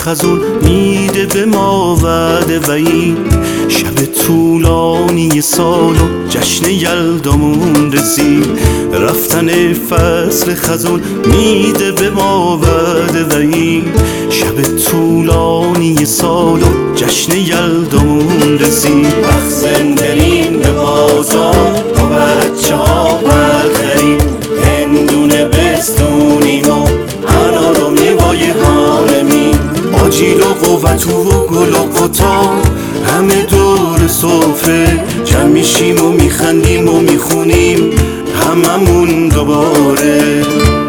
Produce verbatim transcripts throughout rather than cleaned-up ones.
خزون میده به ما وعده وعید. شب طولانی سال و جشن یلدامون رسید. رفتن فصل خزون میده به ما وعده وعید. شب طولانی سال و جشن یلدامون رسید. مخزن بریم به بازار با بچه ها برخریم. هندونه بستونیم و انار و میوای حالمیم. آجیل و قوتو و گل و قطا همه دور سفره جمع میشیم و میخندیم و میخونیم هممون دوباره.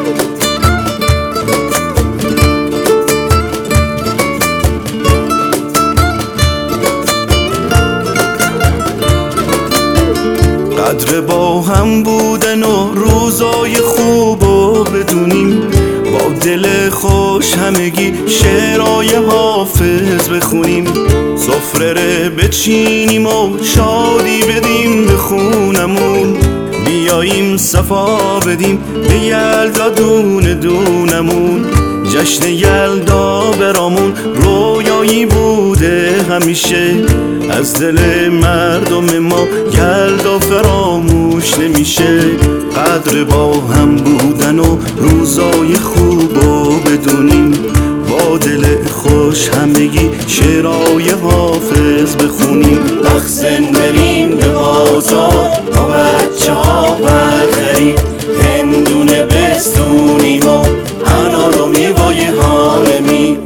قدر با هم بودن و روزای خوب و بدونیم. با دل خوش همگی شعرهای حافظ بخونیم. سفره ره بچینیم و شادی بدیم به خونمون. بیاییم صفا بدیم به یلدا دونه دونمون. جشن یلدا برامون رویایی بوده همیشه. از دل مردم ما یلدا فراموش نمیشه. قدر با هم بودن و روزای خوب و بدونیم. با دل خوش همگی شعرهای حافظ بخونیم. مخزن بریم به بازار با بچه ها برخریم. هندونه بستونیم و انار و میوای حالمیم.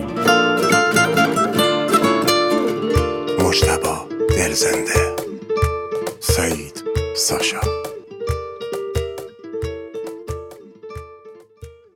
مجتبی دلزنده، سعید ساشا.